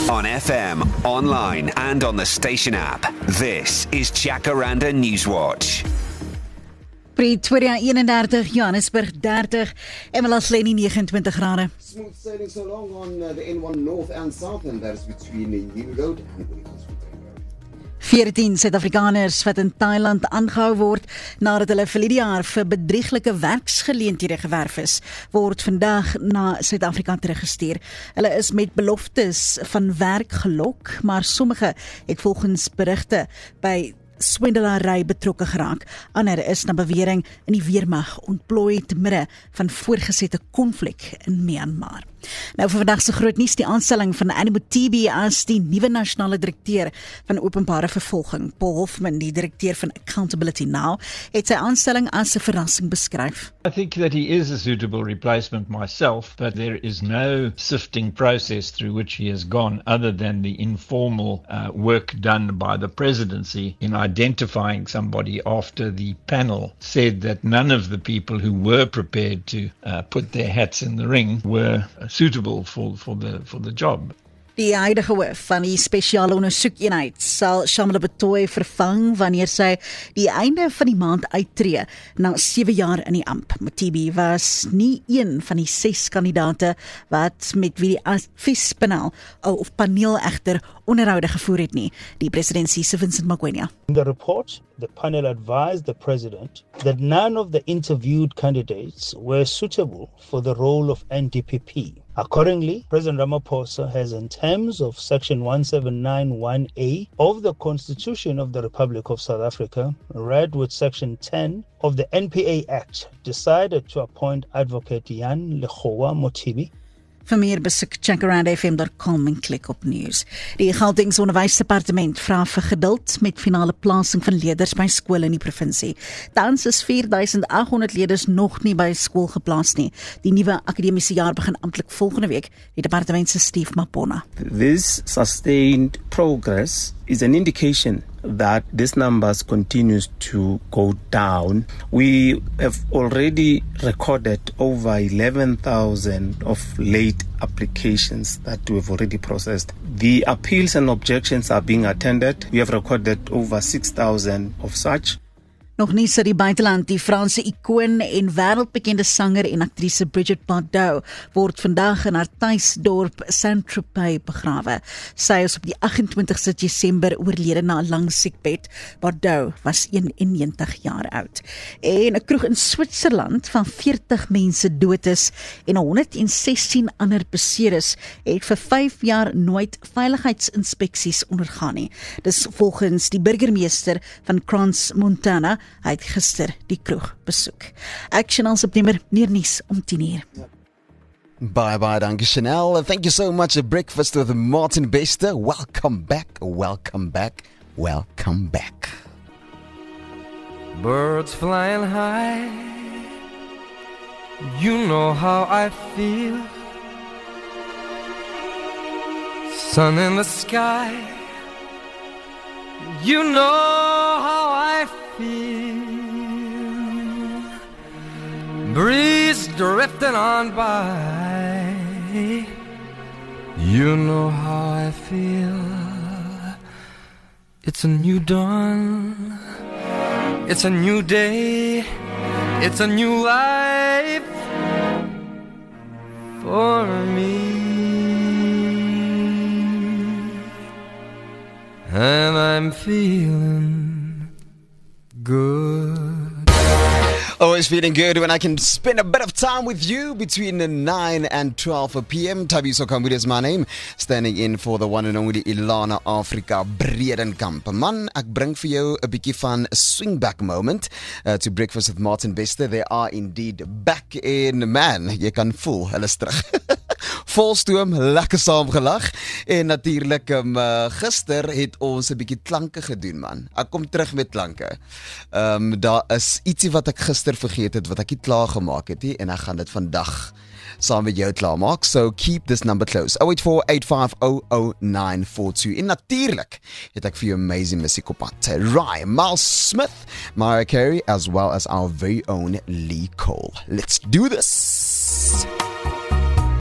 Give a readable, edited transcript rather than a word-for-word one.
On FM, online and on the station app. This is Jacaranda Newswatch. Pretoria 31, Johannesburg 30 en Malaklen 29 grade. Smooth sailing so long on the N1 North and South, and that is between the New Road and Williams. 14 Suid-Afrikaners wat in Thailand aangehou word nadat hulle vir die jaar vir bedrieglike werksgeleenthede gewerf is, word vandag na Suid-Afrika teruggestuur. Hulle is met beloftes van werk gelok, maar sommige het volgens berigte by swendelaarry betrokke geraak. Ander is na bewering in die weermag ontplooi te midde van voorgesette konflik in Myanmar. Nou vir vandag se groot nuus, die aanstelling van Annie Mothibi as die nuwe nasionale direkteur van openbare vervolging. Paul Hoffman, die direkteur van Accountability Now, het sy aanstelling as 'n verrassing beskryf. I think that he is a suitable replacement myself, but there is no sifting process through which he has gone other than the informal work done by the presidency in identifying somebody after the panel said that none of the people who were prepared to put their hats in the ring were suitable for the job. Die huidige hoof van die spesiale ondersoekeenheid sal Shamla Batoy vervang wanneer sy die einde van die maand uittreë na 7 jaar in die amp. Mothibi was nie een van die 6 kandidate wat met wie die adviespanel of paneel egter onderhoude gevoer het nie. Die presidentsie se Vincent Magwenya. In the report, the panel advised the president that none of the interviewed candidates were suitable for the role of NDPP. Accordingly, President Ramaphosa has, in terms of Section 1791A of the Constitution of the Republic of South Africa, read with Section 10 of the NPA Act, decided to appoint Advocate Jan Lekgowa Mothibi. Vir meer besoek jacarandafm.com en klik op nuus. Die Gautengse Onderwysdepartement vra vir geduld met finale plasing van leerders by skole in die provinsie. Tans is 4800 leerders nog nie by skool geplaas nie. Die nuwe akademiese jaar begin amptelik volgende week, die departement se Steve Mapona. This sustained progress is an indication that this numbers continues to go down. We have already recorded over 11,000 of late applications that we have already processed. The appeals and objections are being attended. We have recorded over 6,000 of such. Nog nie sy die buiteland, die Franse ikoon en wêreldbekende sanger en aktrise Brigitte Bardot word vandag in haar tuisdorp Saint-Tropez begrawe. Sy is op die 28ste Desember oorlede na 'n lang siekbed. Bardot was 91 jaar oud. En 'n kroeg in Switserland van 40 mense dood is en 116 ander beseer is, het vir 5 jaar nooit veiligheidsinspeksies ondergaan nie. Dis volgens die burgemeester van Crans-Montana. Hy het gister die kroeg besoek. Ek Chanel September, meer nuus om 10:00. Bye, dankie Chanel. Thank you so much. A breakfast with Martin Bester. Welcome back. Birds flying high, you know how I feel. Sun in the sky, you know how I feel. Breeze drifting on by, you know how I feel. It's a new dawn, it's a new day, it's a new life for me. And I'm feeling good. Always feeling good when I can spend a bit of time with you between 9 and 12 p.m. Thabiso Kambude is my name, standing in for the one and only Ilana Africa Bredenkamp. Man, ek bring vir jou 'n bietjie van 'n swingback moment to breakfast with Martin Bester. They are indeed back in, man, jy kan voel, hulle is terug. Volstoom, lekker saam gelag. En natuurlik, gister het ons 'n bietjie klanke gedoen, man. Ek kom terug met klanke. Daar is ietsie wat ek gister vergeet het, wat ek nie klaar gemaak het nie, en ek gaan dit vandag saam met jou klaar maak. So keep this number close. 084-850-0942. En natuurlik het ek vir jou amazing musiek op pad. Ryan, Miles Smith, Mariah Carey, as well as our very own Lee Cole. Let's do this.